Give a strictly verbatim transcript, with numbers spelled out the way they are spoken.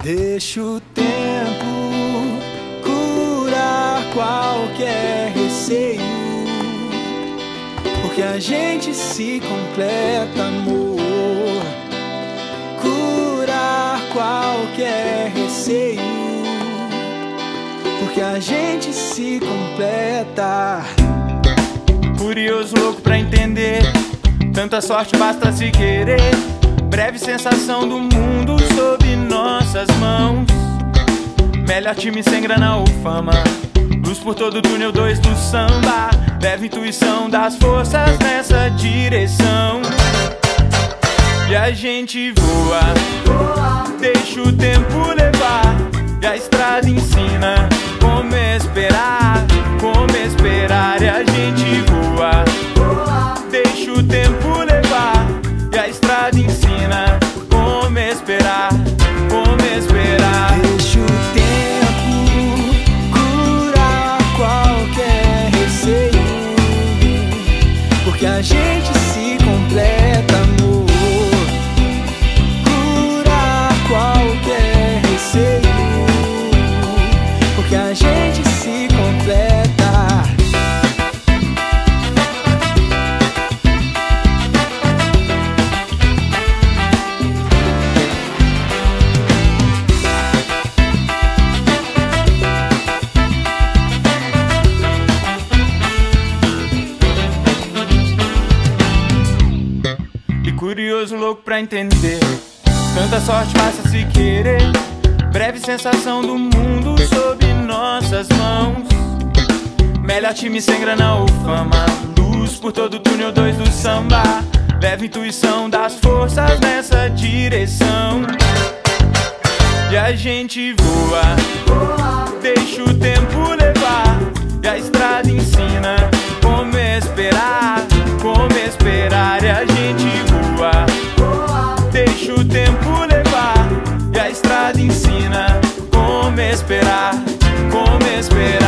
Deixa o tempo curar qualquer receio, porque a gente se completa, amor. Curar qualquer receio, porque a gente se completa. Curioso, louco pra entender, tanta sorte basta se querer. Breve sensação do mundo sob nossas mãos. Melhor time sem grana ou fama, luz por todo o túnel dois do samba. Leve intuição das forças nessa direção. E a gente voa, deixa o tempo levar. E a estrada ensina como esperar, como esperar. E a gente voa, deixa o tempo levar. E a estrada ensina como esperar, como esperar. Deixa o tempo curar qualquer receio, porque a gente se completa, amor. Curar qualquer receio, porque a gente se completa. Curioso, louco pra entender, tanta sorte basta se querer. Breve sensação do mundo sob nossas mãos. Melhor time sem grana ou fama, luz por todo o túnel dois do samba. Leve intuição das forças nessa direção. E a gente voa, deixa o tempo levar. E a estrada ensina como esperar, como esperar. E a gente voa, deixa o tempo levar. E a estrada ensina como esperar, como esperar.